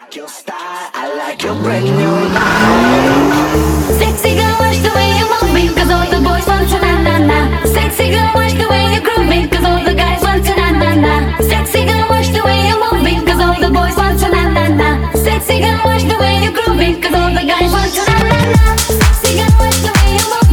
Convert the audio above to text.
Sexy girl, watch the way you're moving, 'cause all the boys want to na-na-na. Sexy girl, watch the way you're grooving, 'cause all the guys want to na-na-na. Sexy girl, watch the way you're moving, 'cause all the boys want to na-na-na. Sexy girl, watch the way you're grooving, 'cause all the guys want to na-na-na. Sexy girl, watch the way you're moving.